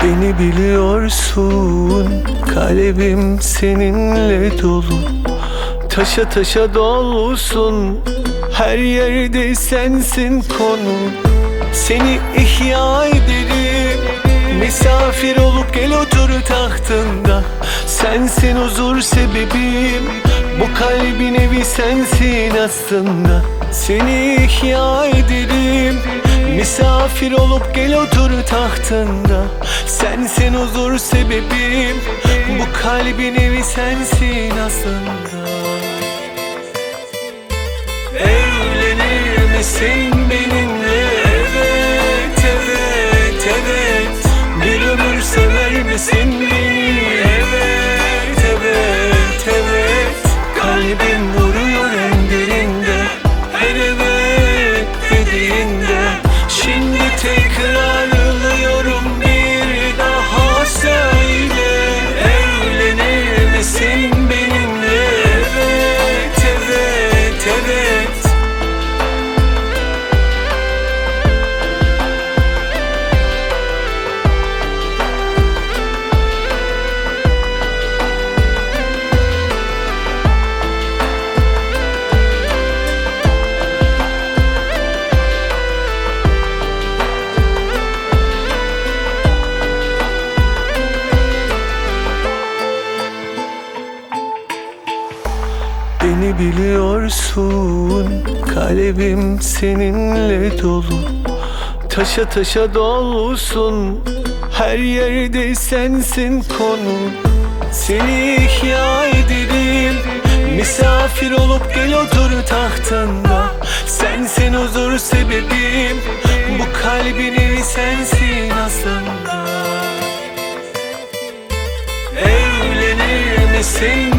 Beni biliyorsun, kalbim seninle dolu. Taşa taşa dolusun, her yerde sensin konu. Seni ihya ederim, misafir olup gel otur tahtında. Sensin huzur sebebim, bu kalbin evi sensin aslında. Seni ihya ederim, misafir olup gel otur tahtında. Sensin huzur sebebim, bu kalbin evi sensin aslında. Evlenir misin benimle? Evet, evet, evet. Bir ömür sever misin beni? Evet, evet, evet. Kalbim vuruyor en derinde, her evet dediğinde. Şimdi tekrarlıyorum, bir daha söyle. Evlenir misin benimle? Evet, evet, evet. Beni biliyorsun, kalbim seninle dolu. Taşa taşa dolusun, her yerde sensin konu. Seni ihya ederim, misafir olup gel otur tahtında. Sensin huzur sebebim, bu kalbin evi sensin aslında. Evlenir misin